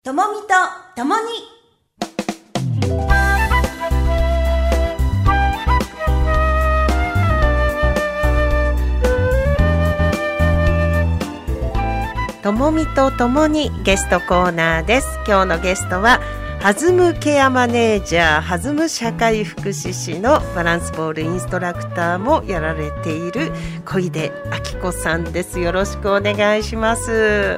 ともみとともにともみとともにゲストコーナーです。今日のゲストは弾むケアマネージャー、弾む社会福祉士のバランスボールインストラクターもやられている小出明子さんです。よろしくお願いします。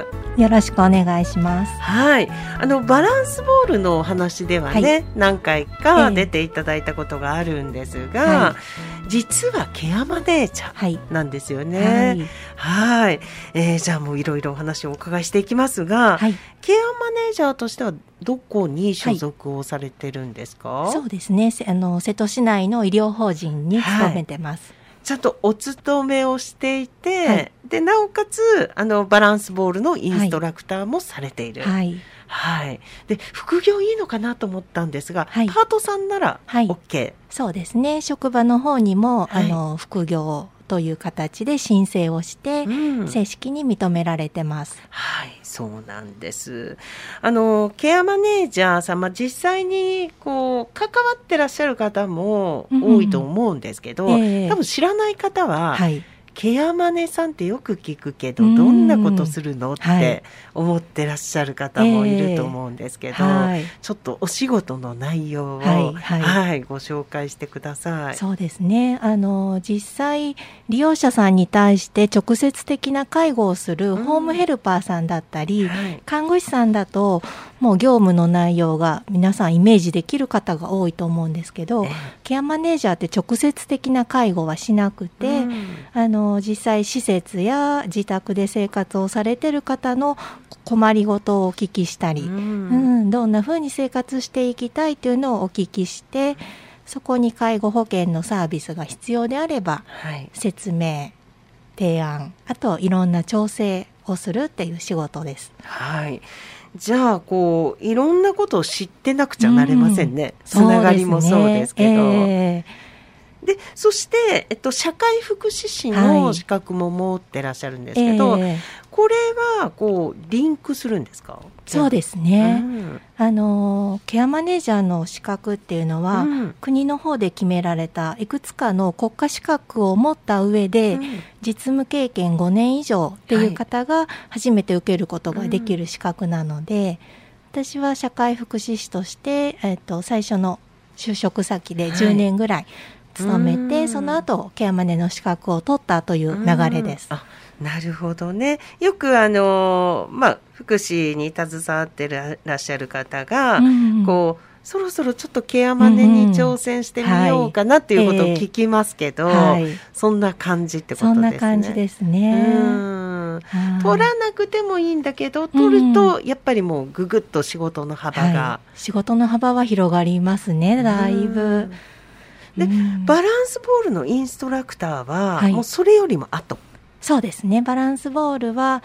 よろしくお願いします。 はい、バランスボールのお話ではね、はい、何回か出ていただいたことがあるんですが、実はケアマネージャーなんですよね。はい、じゃあもういろいろお話をお伺いしていきますが、ケアマネージャーとしてはどこに所属をされてるんですか？ そうですね、瀬戸市内の医療法人に勤めてます。 ちゃんとお勤めをしていて、でなおかつバランスボールのインストラクターもされている。で副業いいのかなと思ったんですが、パートさんなら OK。 そうですね、職場の方にも、副業という形で申請をして、正式に認められてます。 はい、そうなんです。ケアマネージャー様、実際に関わってらっしゃる方も多いと思うんですけど、多分知らない方は、ケアマネさんってよく聞くけど、どんなことするのって思ってらっしゃる方もいると思うんですけど、ちょっとお仕事の内容を、ご紹介してください。 そうですね、実際利用者さんに対して直接的な介護をするホームヘルパーさんだったり、看護師さんだともう業務の内容が皆さんイメージできる方が多いと思うんですけど、ケアマネージャーって直接的な介護はしなくて、実際施設や自宅で生活をされている方の困りごとをお聞きしたり、どんなふうに生活していきたいというのをお聞きして、そこに介護保険のサービスが必要であれば、説明、提案、あといろんな調整をするっていう仕事です。 じゃあいろんなことを知ってなくちゃなれませんね。つながりもそうですけど、でそして、社会福祉士の資格も持ってらっしゃるんですけど、これはリンクするんですか？ そうですね、ケアマネージャーの資格っていうのは、国の方で決められたいくつかの国家資格を持った上で、実務経験5年以上っていう方が初めて受けることができる資格なので、私は社会福祉士として、最初の就職先で10年ぐらい勤めて、その後ケアマネの資格を取ったという流れです。 なるほどね。よく福祉に携わってらっしゃる方が、そろそろちょっとケアマネに挑戦してみようかなっていうことを聞きますけど、そんな感じってことですね。 そんな感じですね。 取らなくてもいいんだけど、取るとやっぱりもうぐぐっと仕事の幅が、 仕事の幅は広がりますね、だいぶ。 でバランスボールのインストラクターは、もうそれよりも後？ そうですね、バランスボールは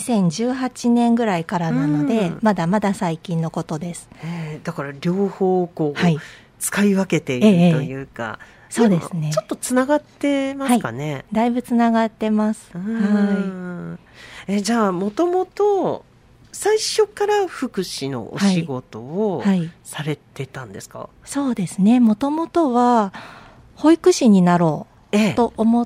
2018年ぐらいからなので、まだまだ最近のことです。 だから両方使い分けているというか、 そうですね、 ちょっとつながってますかね？ だいぶつながってます。 じゃあもともと最初から福祉のお仕事をされてたんですか？ そうですね、もともとは保育士になろうと思って、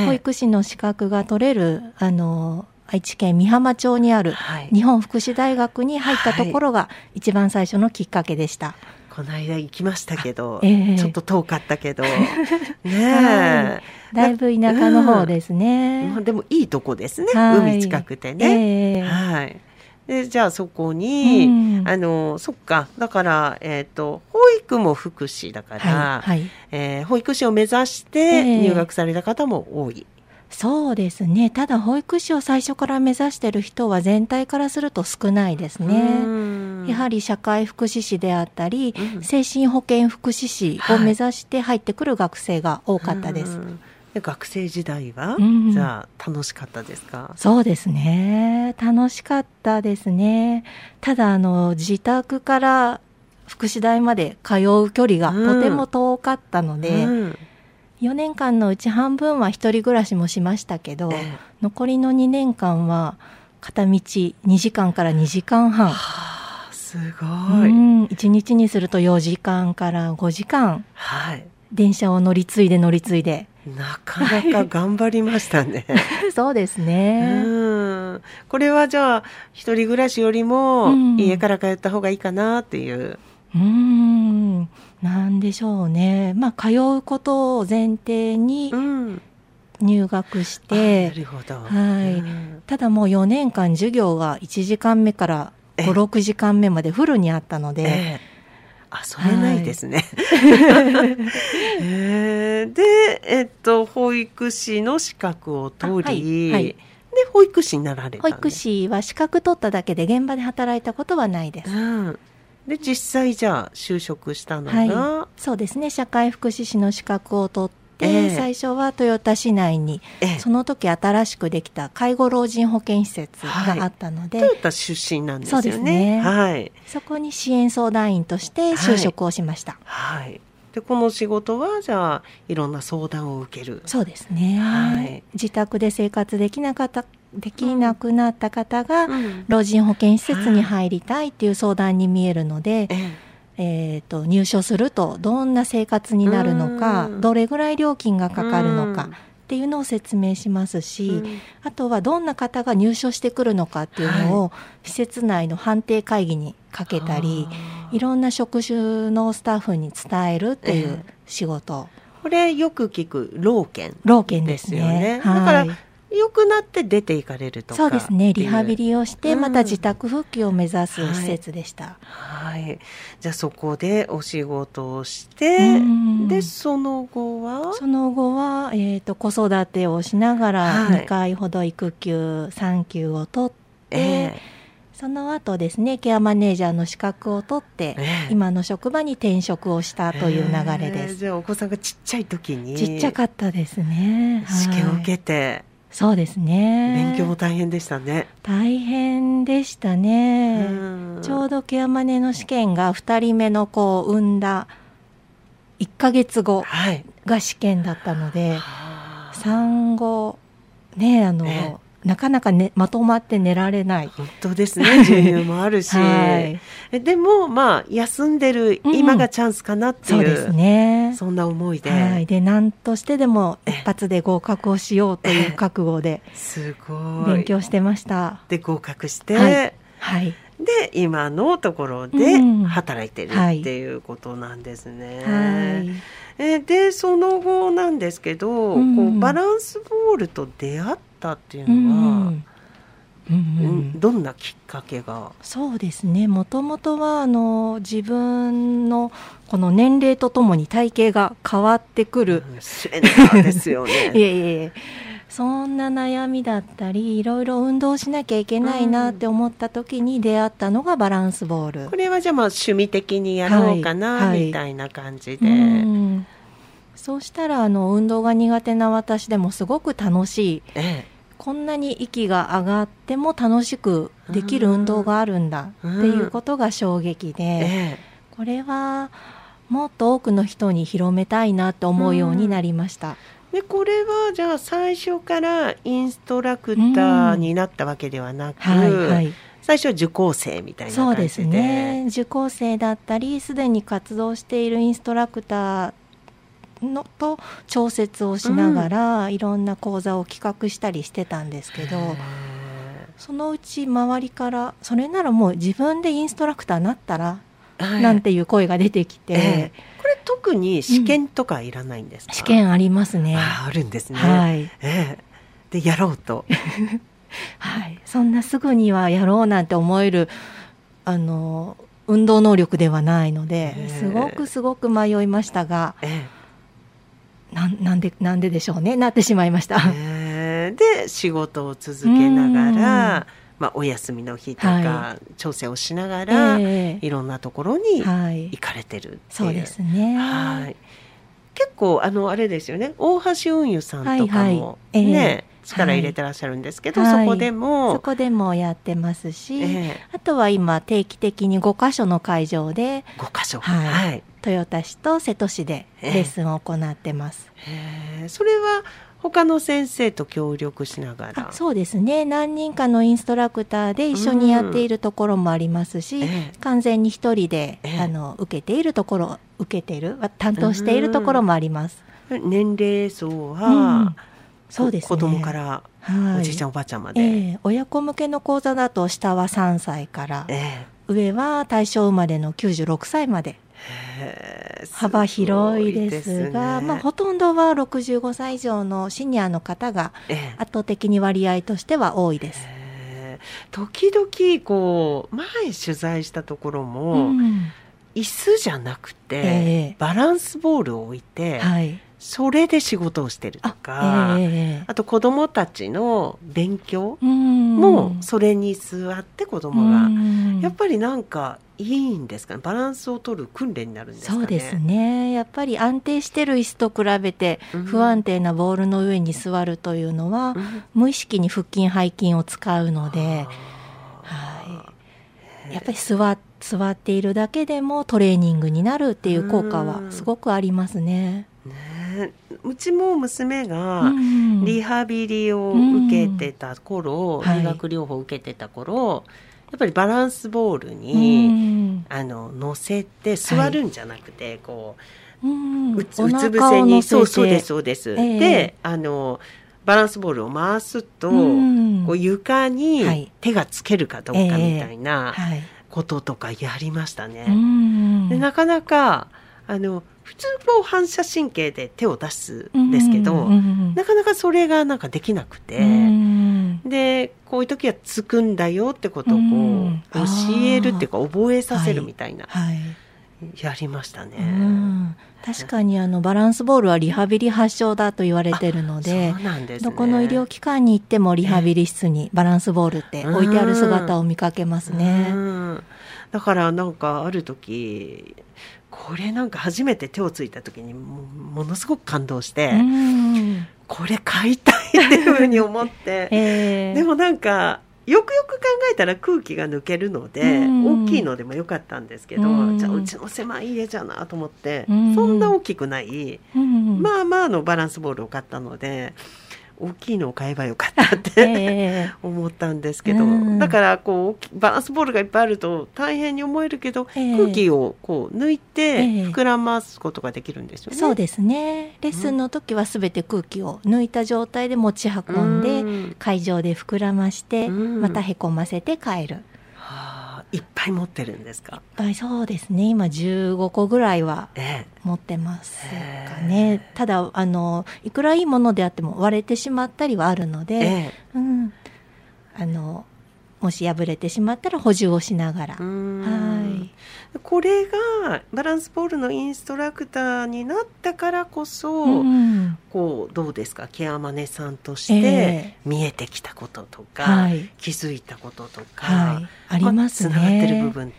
保育士の資格が取れる愛知県美浜町にある日本福祉大学に入ったところが一番最初のきっかけでした。 この間行きましたけど、ちょっと遠かったけどね、 だいぶ田舎の方ですね。 でもいいとこですね、海近くてね。でじゃあそこに、そっか、だから、保育も福祉だから、保育士を目指して入学された方も多い。 そうですね、ただ保育士を最初から目指している人は全体からすると少ないですね。やはり社会福祉士であったり、精神保健福祉士を目指して入ってくる学生が多かったです。 学生時代は、じゃあ楽しかったですか？ そうですね、楽しかったですね。ただ自宅から福祉大まで通う距離がとても遠かったので、4年間のうち半分は一人暮らしもしましたけど、残りの2年間は片道2時間から2時間半すごい。 1日にすると4時間から5時間、 はい、 電車を乗り継いでなかなか頑張りましたね。 そうですね。 これはじゃあ一人暮らしよりも家から通った方がいいかなっていう。 なんでしょうね。通うことを前提に入学して、 なるほど。 はい。ただもう4年間授業が1時間目から5、6時間目までフルにあったので、 それないですね。で、保育士の資格を取り、で、保育士になられたんです。 保育士は資格取っただけで現場で働いたことはないです。 で、実際じゃあ就職したのが、 そうですね、社会福祉士の資格を取って、最初は豊田市内に、その時新しくできた介護老人保健施設があったので、 豊田出身なんですよね。 そうですね。 はい。 そこに支援相談員として就職をしました。 はい。で、この仕事はじゃあいろんな相談を受ける。 そうですね。自宅で生活できなくなった方が、老人保健施設に入りたいっていう相談に見えるので、入所するとどんな生活になるのか、どれぐらい料金がかかるのかっていうのを説明しますし、あとはどんな方が入所してくるのかっていうのを施設内の判定会議にかけたり、いろんな職種のスタッフに伝えるっていう仕事。 これよく聞く老健ですよね。 だから良くなって出て行かれるとか。 そうですね。リハビリをして、また自宅復帰を目指す施設でした。 はい。じゃあそこでお仕事をして、で、その後は、 子育てをしながら2回ほど育休、産休を取って、その後ですね、ケアマネージャーの資格を取って、今の職場に転職をしたという流れです。 じゃあお子さんがちっちゃい時に。 ちっちゃかったですね。 試験を受けて。 そうですね。 勉強も大変でしたね。 大変でしたね。ちょうどケアマネの試験が2人目の子を産んだ1ヶ月後が試験だったので、産後ね、なかなか、まとまって寝られない。 本当ですね。授乳もあるし、でも休んでる今がチャンスかなっていう、そうですね。そんな思いで、 で何としてでも一発で合格をしようという覚悟で、 すごい勉強してました。 で合格して、で今のところで働いてるっていうことなんですね。でその後なんですけど、こうバランスボールと出会ったっていうのは、どんなきっかけが？ そうですね、もともとは自分のこの年齢とともに体型が変わってくる、 スレンダーですよね。 そんな悩みだったり、いろいろ運動しなきゃいけないなって思った時に出会ったのがバランスボール。 これはじゃあ趣味的にやろうかな、みたいな感じで、 そうしたら運動が苦手な私でもすごく楽しい、こんなに息が上がっても楽しくできる運動があるんだっていうことが衝撃で、これはもっと多くの人に広めたいなと思うようになりました。 でこれはじゃあ最初からインストラクターになったわけではなく、最初は受講生みたいな感じで。そうですね、 受講生だったりすでに活動しているインストラクターのと調節をしながら、いろんな講座を企画したりしてたんですけど、そのうち周りからそれならもう自分でインストラクターになったら、なんていう声が出てきて、 これ特に試験とかいらないんですか？ 試験ありますね。 あるんですね。でやろうとそんなすぐにはやろうなんて思える運動能力ではないので、すごく迷いましたが、なんででしょうね、なってしまいました。 で仕事を続けながら、お休みの日とか調整をしながら、いろんなところに行かれてるっていう。 そうですね。 結構あれですよね、大橋運輸さんとかもね、力入れてらっしゃるんですけど、そこでもやってますし、あとは今定期的に5カ所の会場で豊田市と瀬戸市でレッスンを行ってます。 それは他の先生と協力しながら。 そうですね。何人かのインストラクターで一緒にやっているところもありますし、完全に一人で、受けているところ、担当しているところもあります。 年齢層は、 そうですね、 子供からおじいちゃんおばあちゃんまで、 親子向けの講座だと下は3歳から、上は大正生まれの96歳まで。幅広いですが、ほとんどは65歳以上のシニアの方が圧倒的に割合としては多いです。 時々前取材したところも、椅子じゃなくて、バランスボールを置いて、それで仕事をしてるとか、あと子どもたちの勉強もそれに座って子どもが、やっぱりなんかいいんですかね。バランスを取る訓練になるんですかね。 そうですね。やっぱり安定してる椅子と比べて不安定なボールの上に座るというのは、無意識に腹筋背筋を使うので、やっぱり座っているだけでもトレーニングになるっていう効果はすごくありますね。 うちも娘がリハビリを受けてた頃、理学療法を受けてた頃、やっぱりバランスボールに乗せて座るんじゃなくて、うつ伏せに、そうです。でバランスボールを回すと、床に手がつけるかどうかみたいなこととかやりましたね。でなかなか普通反射神経で手を出すんですけど、なかなかそれがなんかできなくて、でこういう時はつくんだよってことを教えるっていうか覚えさせるみたいな、やりましたね。 確かにバランスボールはリハビリ発祥だと言われているので、 そうなんですね、 どこの医療機関に行ってもリハビリ室にバランスボールって置いてある姿を見かけますね。 だからなんかある時これなんか初めて手をついた時に ものすごく感動して、これ買いたいっていうふうに思って、でもなんかよくよく考えたら空気が抜けるので、大きいのでもよかったんですけど、じゃあうちの狭い家じゃなと思って、そんな大きくない、まあまあのバランスボールを買ったので、大きいのを買えばよかったって思ったんですけど、だからバランスボールがいっぱいあると大変に思えるけど、空気を抜いて膨らますことができるんですよね。 そうですね。レッスンの時はすべて空気を抜いた状態で持ち運んで、会場で膨らまして、またへこませて帰る。 いっぱい持ってるんですか？ いっぱい、そうですね。今15個ぐらいは持ってますかね。ただいくらいいものであっても割れてしまったりはあるので、もし破れてしまったら補充をしながら。 これがバランスボールのインストラクターになったからこそ、どうですか、ケアマネさんとして見えてきたこととか、気づいたこととか、 ありますね。 つながってる部分って、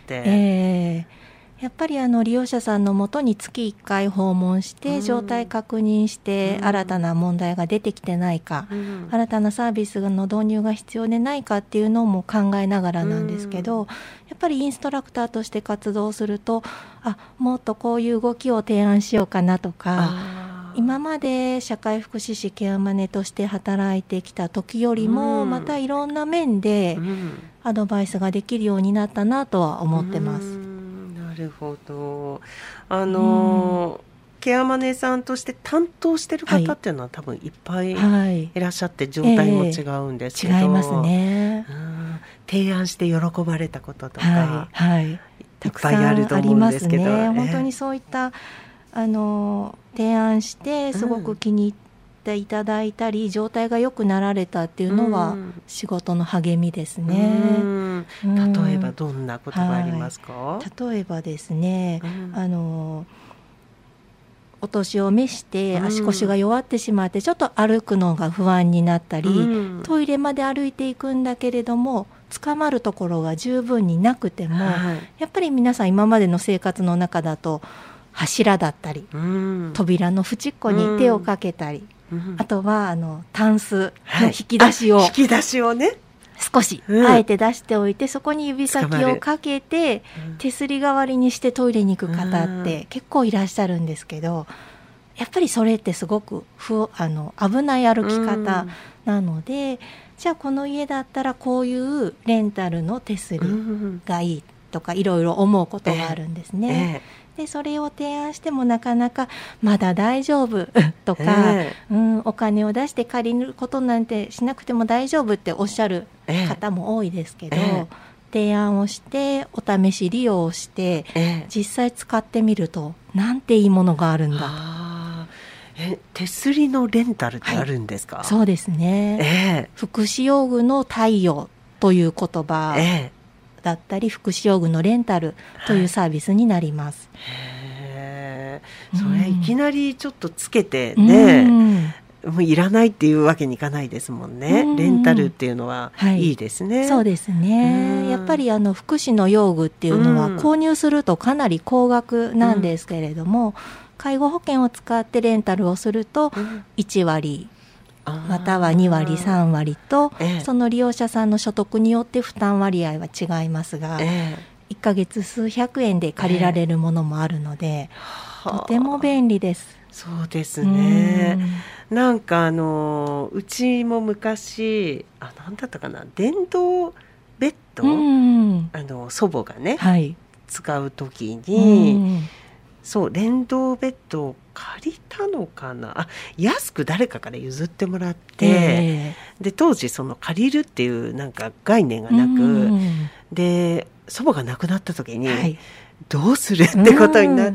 やっぱり利用者さんのもとに月1回訪問して状態確認して、新たな問題が出てきてないか、新たなサービスの導入が必要でないかっていうのも考えながらなんですけど、やっぱりインストラクターとして活動すると、もっとこういう動きを提案しようかなとか、今まで社会福祉士ケアマネとして働いてきた時よりも、またいろんな面でアドバイスができるようになったなとは思ってます。 なるほど。ケアマネさんとして担当してる方っていうのは、多分いっぱいいらっしゃって、状態も違うんですけど、 違いますね。 提案して喜ばれたこととか、 たくさんありますね。本当にそういった提案してすごく気に入っていただいたり、状態が良くなられたっていうのは仕事の励みですね。 例えばどんなことがありますか？ 例えばですね、お年を召して足腰が弱ってしまって、ちょっと歩くのが不安になったり、トイレまで歩いていくんだけれども捕まるところが十分になくても、やっぱり皆さん今までの生活の中だと柱だったり、扉の縁っこに手をかけたり、あとはタンスの引き出しをね、少しあえて出しておいて、そこに指先をかけて手すり代わりにしてトイレに行く方って結構いらっしゃるんですけど、 やっぱりそれってすごく危ない歩き方なので、じゃあこの家だったらこういうレンタルの手すりがいいとかいろいろ思うことがあるんですね。でそれを提案してもなかなかまだ大丈夫とか、お金を出して借りることなんてしなくても大丈夫っておっしゃる方も多いですけど、提案をしてお試し利用をして、実際使ってみるとなんていいものがあるんだと。 手すりのレンタルってあるんですか？ そうですね、福祉用具の貸与という言葉だったり、福祉用具のレンタルというサービスになります。 それいきなりちょっとつけてね、もういらないっていうわけにいかないですもんね。レンタルっていうのはいいですね。 そうですね。やっぱり福祉の用具っていうのは購入するとかなり高額なんですけれども、介護保険を使ってレンタルをすると1割または2割3割と、その利用者さんの所得によって負担割合は違いますが、1ヶ月数百円で借りられるものもあるので、とても便利です。 そうですね。なんかうちも昔何だったかな、電動ベッド、祖母がね、使う時に、そう電動ベッドを借りたのかな、安く誰かから譲ってもらって、で当時その借りるっていうなんか概念がなく、で祖母が亡くなった時に、どうするってことになって、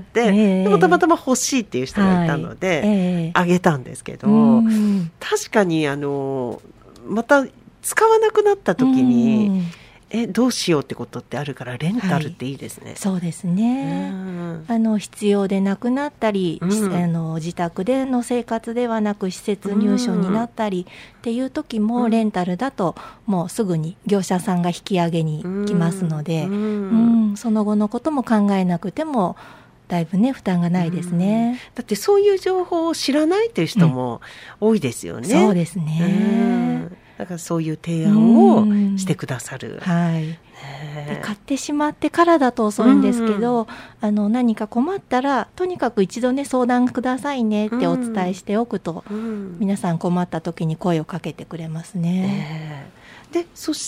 でもたまたま欲しいっていう人がいたので、あげたんですけど、確かにまた使わなくなった時に、どうしようってことってあるから、レンタルっていいですね。 そうですね。必要でなくなったり、自宅での生活ではなく施設入所になったりっていう時も、レンタルだともうすぐに業者さんが引き上げに来ますので、その後のことも考えなくてもだいぶね負担がないですね。 だってそういう情報を知らないという人も多いですよね。 そうですね。 だからそういう提案をしてくださる。 で買ってしまってからだと遅いんですけど、何か困ったらとにかく一度ね相談くださいねってお伝えしておくと、皆さん困った時に声をかけてくれますね。 でそして、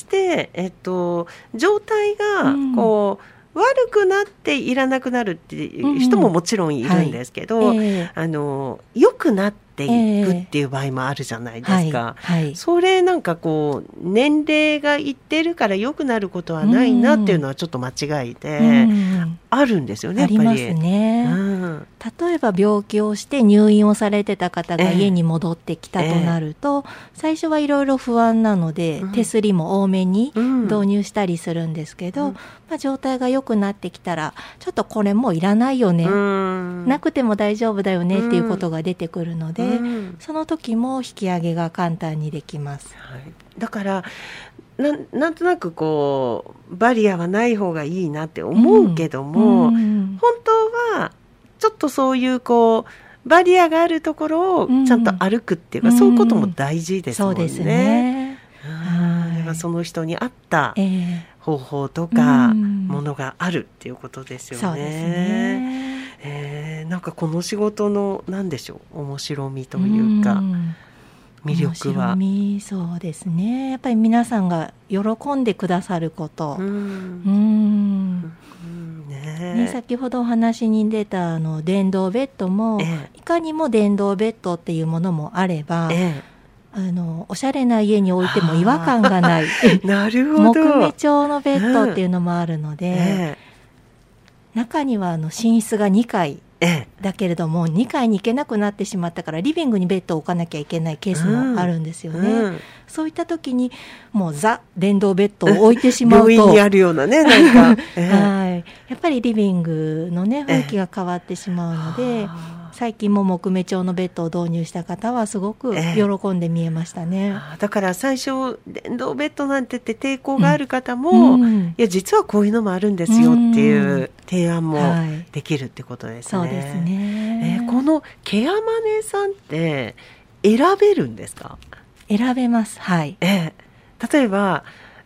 状態がこう、悪くなっていらなくなるっていう人ももちろんいるんですけど、良くなっていくっていう場合もあるじゃないですか。それなんかこう年齢がいってるから良くなることはないなっていうのはちょっと間違いで、あるんですよね。やっぱりありますね。例えば病気をして入院をされてた方が家に戻ってきたとなると、最初はいろいろ不安なので、手すりも多めに導入したりするんですけど、状態が良くなってきたらちょっとこれもういらないよね、なくても大丈夫だよねっていうことが出てくるので、その時も引き上げが簡単にできます。 だからなんとなくこうバリアはない方がいいなって思うけども、本当はちょっとそういうこうバリアがあるところをちゃんと歩くっていうか、そういうことも大事ですもんね。そうですね。その人に合った方法とかものがあるっていうことですよね。 そうですね。 なんかこの仕事の何でしょう、面白みというか、魅力は。 そうですね。やっぱり皆さんが喜んでくださること。先ほどお話に出た電動ベッドも、いかにも電動ベッドっていうものもあれば、おしゃれな家に置いても違和感がないなるほど、 木目調のベッドっていうのもあるので、中には寝室が2階だけれども、2階に行けなくなってしまったからリビングにベッドを置かなきゃいけないケースもあるんですよね。そういった時にもうザ電動ベッドを置いてしまうと病院にあるようなね、なんかやっぱりリビングのね雰囲気が変わってしまうので、最近も木目調のベッドを導入した方はすごく喜んで見えましたね。 だから最初電動ベッドなんてって抵抗がある方も、いや実はこういうのもあるんですよっていう提案もできるってことですね。 そうですね。 このケアマネさんって選べるんですか？ 選べます。例えば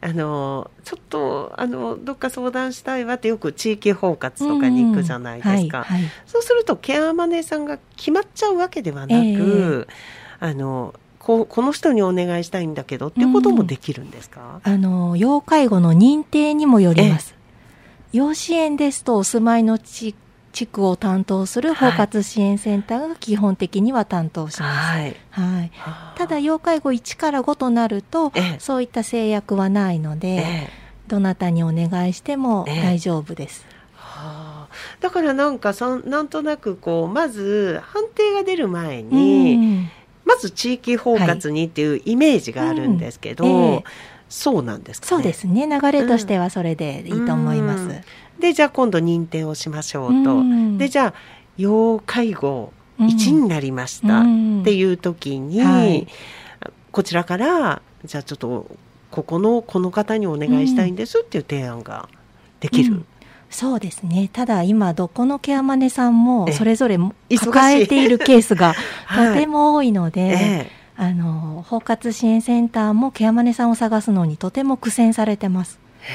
ちょっとどっか相談したいわってよく地域包括とかに行くじゃないですか、そうするとケアマネさんが決まっちゃうわけではなく、この人にお願いしたいんだけどっていうこともできるんですか？ 要介護の認定にもよります。要支援ですとお住まいの地区を担当する包括支援センターが基本的には担当します。ただ要介護1から5となると、そういった制約はないので、どなたにお願いしても大丈夫です。 だからなんとなくまず判定が出る前に、まず地域包括にっていうイメージがあるんですけど、そうなんですかね。 そうですね。流れとしてはそれでいいと思います。 で、じゃあ今度認定をしましょうと。で、じゃあ要介護1になりましたっていう時に、こちらからじゃあちょっとこの方にお願いしたいんですっていう提案ができる。 そうですね。ただ今どこのケアマネさんもそれぞれ抱えているケースがとても多いので、包括支援センターもケアマネさんを探すのにとても苦戦されてます。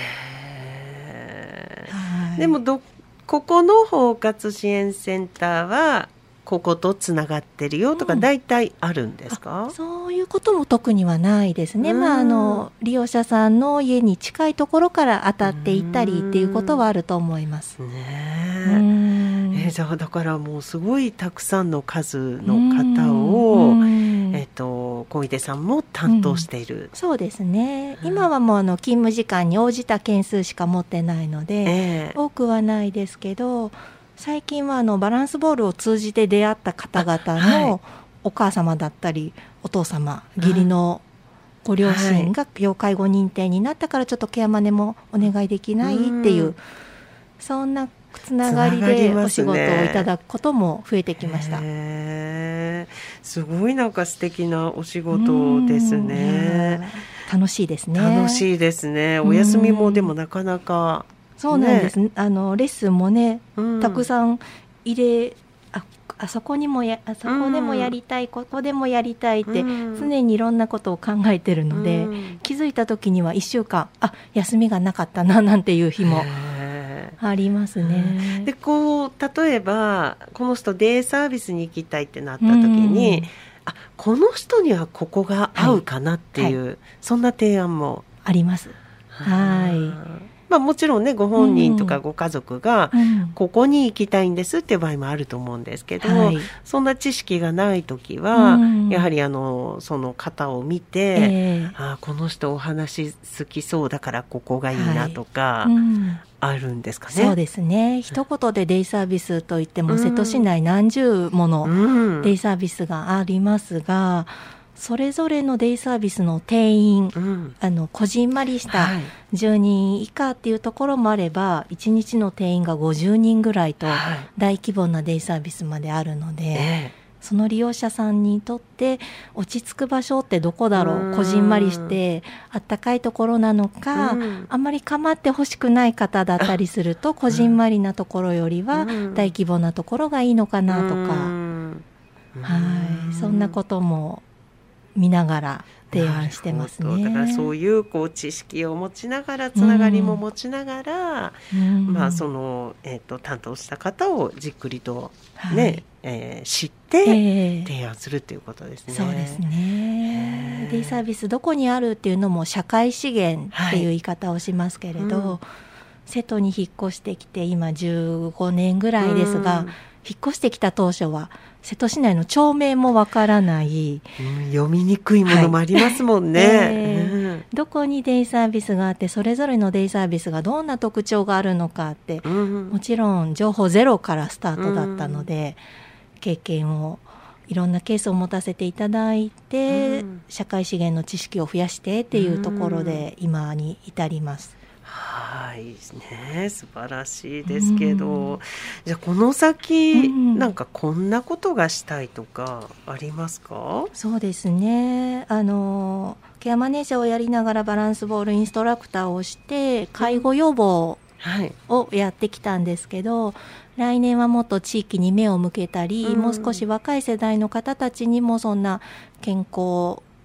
でもここの包括支援センターはこことつながってるよとか大体あるんですか？ そういうことも特にはないですね。利用者さんの家に近いところから当たっていったりっていうことはあると思います。 じゃあだからもうすごいたくさんの数の方を小出さんも担当している。 そうですね。今はもう勤務時間に応じた件数しか持ってないので、多くはないですけど、最近はバランスボールを通じて出会った方々のお母様だったりお父様、義理のご両親が要介護認定になったからちょっとケアマネもお願いできないっていう、そんなつながりでお仕事をいただくことも増えてきました。 すごいなんか素敵なお仕事ですね。 楽しいですね。 楽しいですね。お休みもでもなかなか、 そうなんです。レッスンもね、たくさんあそこでもやりたい、ここでもやりたいって常にいろんなことを考えてるので、気づいた時には1週間休みがなかったななんていう日もありますね。 で例えばこの人デイサービスに行きたいってなった時に、この人にはここが合うかなっていう、そんな提案もあります。 もちろんね、ご本人とかご家族がここに行きたいんですっていう場合もあると思うんですけど、そんな知識がないときは、やはりその方を見て、この人お話好きそうだからここがいいなとか、あるんですかね。 そうですね。一言でデイサービスといっても、瀬戸市内何十ものデイサービスがありますが、それぞれのデイサービスの定員、こじんまりした10人以下っていうところもあれば、1日の定員が50人ぐらいと大規模なデイサービスまであるので、その利用者さんにとって落ち着く場所ってどこだろう、こじんまりしてあったかいところなのか、あんまり構ってほしくない方だったりすると、こじんまりなところよりは大規模なところがいいのかなとか、そんなことも見ながら提案してますね。 だからそういう知識を持ちながら、つながりも持ちながら、その、担当した方をじっくりとね、知って提案するということですね。 そうですね。デイサービスどこにあるっていうのも社会資源っていう言い方をしますけれど、瀬戸に引っ越してきて今15年ぐらいですが、引っ越してきた当初は瀬戸市内の町名もわからない、 読みにくいものもありますもんね、 どこにデイサービスがあってそれぞれのデイサービスがどんな特徴があるのかって、もちろん情報ゼロからスタートだったので、経験をいろんなケースを持たせていただいて、社会資源の知識を増やしてっていうところで今に至ります。 はいね、素晴らしいですけど、じゃあこの先、なんかこんなことがしたいとかありますか？ そうですね、ケアマネージャーをやりながらバランスボールインストラクターをして介護予防をやってきたんですけど、来年はもっと地域に目を向けたり、もう少し若い世代の方たちにもそんな健康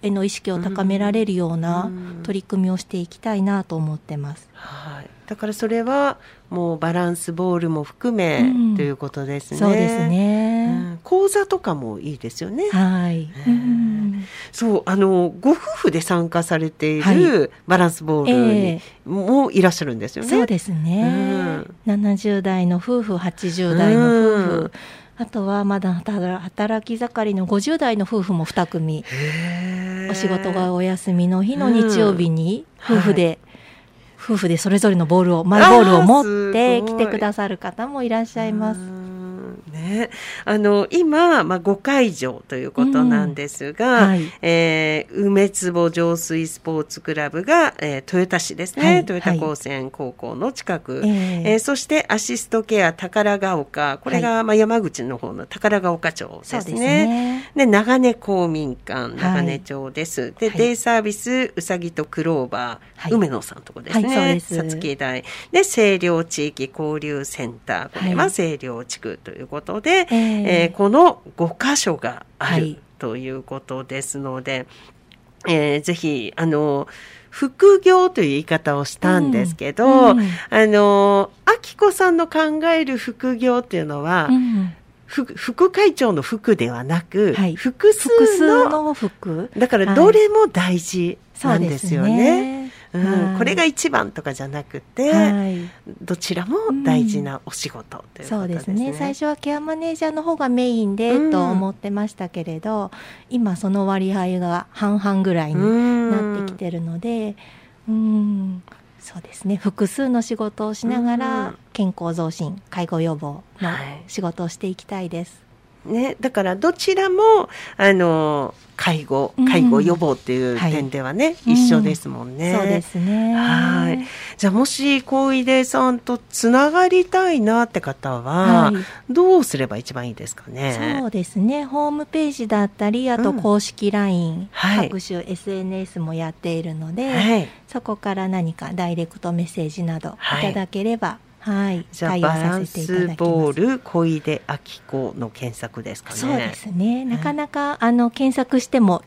への意識を高められるような取り組みをしていきたいなと思ってます。 はい、だからそれはもうバランスボールも含め、ということですね。 そうですね、 講座とかもいいですよね。 はい、 そうご夫婦で参加されているバランスボールにもいらっしゃるんですよね。 そうですね、70代の夫婦、80代の夫婦、あとはまだ働き盛りの50代の夫婦も2組、お仕事がお休みの日の日曜日に夫婦でそれぞれのボールをマイボールを持って来てくださる方もいらっしゃいます。 ね、今、5会場ということなんですが、梅坪浄水スポーツクラブが、豊田市ですね、豊田高専高校の近く、そしてアシストケア宝ヶ丘、これが、山口の方の宝ヶ丘町ですね。で、長根公民館長根町です。で、デイサービスうさぎとクローバー、梅野さんのとこですね。さつき台で、清涼地域交流センター、これは清涼地区ということで、この5カ所があるということですので、ぜひ副業という言い方をしたんですけど、あきこさんの考える副業っていうのは、副会長の副ではなく、複数の副だからどれも大事なんですよね。これが一番とかじゃなくて、どちらも大事なお仕事ということですね。 そうですね。最初はケアマネージャーの方がメインでと思ってましたけれど、今その割合が半々ぐらいになってきてるので、そうですね。複数の仕事をしながら健康増進、介護予防の仕事をしていきたいです。 ね、だからどちらも介護予防っていう点ではね、一緒ですもんね。 そうですね。 はい。じゃあもし小出さんとつながりたいなって方は、どうすれば一番いいですかね。 そうですね。ホームページだったり、あと公式 LINE、各種 SNS もやっているので、そこから何かダイレクトメッセージなどいただければ、 じゃあバランスボール小出あきこの検索ですかね。 そうですね。なかなか検索しても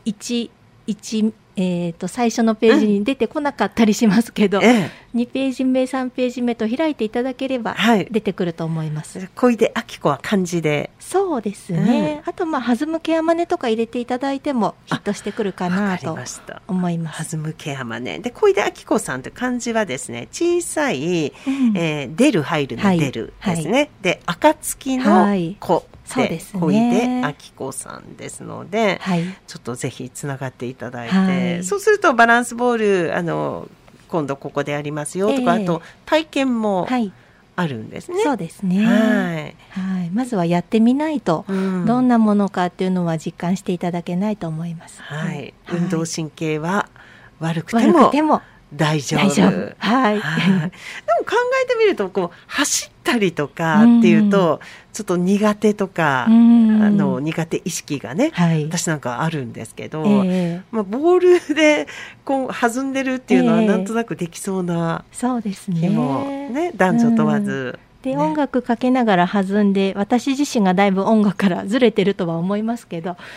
最初のページに出てこなかったりしますけど、2ページ目3ページ目と開いていただければ出てくると思います。 小出あきこは漢字で。 そうですね。あと弾むケアマネとか入れていただいてもヒットしてくるかなと思います。 弾むケアマネで小出あきこさんという漢字はですね、小さい、出る入るの出るですね。で暁の子。 そうですね。 小出あきこさんですので、ちょっとぜひつながっていただいて、そうするとバランスボール今度ここでやりますよとか、あと体験もあるんですね。 そうですね。まずはやってみないと、どんなものかっていうのは実感していただけないと思います。 運動神経は悪くても大丈夫。でも考えてみると走ったりとかっていうと、ちょっと苦手とか、苦手意識がね、私なんかあるんですけど、ボールで弾んでるっていうのはなんとなくできそうな気もね、男女問わず。 で、音楽かけながら弾んで、私自身がだいぶ音楽からずれてるとは思いますけど、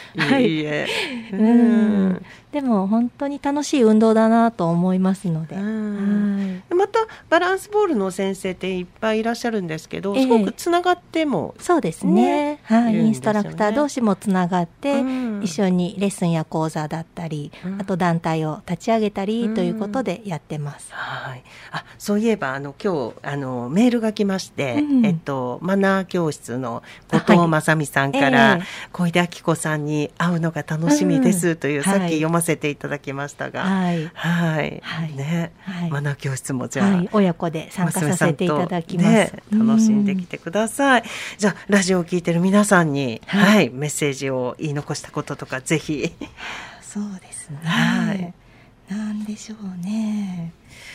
でも本当に楽しい運動だなと思いますので、 またバランスボールの先生っていっぱいいらっしゃるんですけど、すごくつながっても、 そうですね、インストラクター同士もつながって、一緒にレッスンや講座だったり、あと団体を立ち上げたりということでやってます。 そういえば今日メールが来まして、マナー教室の後藤正美さんから、小出あきこさんに会うのが楽しみですという、さっき読ませていただきましたが、マナー教室もじゃあ、 親子で参加させていただきます。 楽しんできてください。じゃあラジオを聞いてる皆さんに、メッセージを言い残したこととかぜひ。 そうですね。なんでしょうね。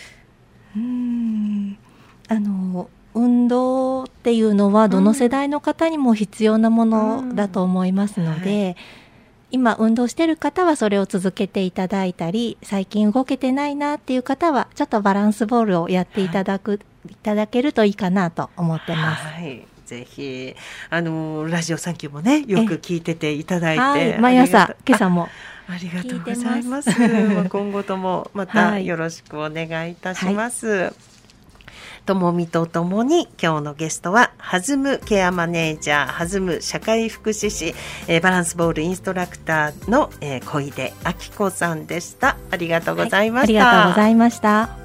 運動っていうのはどの世代の方にも必要なものだと思いますので、今運動してる方はそれを続けていただいたり、最近動けてないなっていう方はちょっとバランスボールをやっていただけるといいかなと思ってます。 ぜひラジオサンキューもねよく聞いてていただいて、 はい、毎朝今朝もありがとうございます。今後ともまたよろしくお願いいたします。ともみとともに今日のゲストは弾むケアマネージャー、弾む社会福祉士、バランスボールインストラクターの小出明子さんでした。ありがとうございました。 ありがとうございました。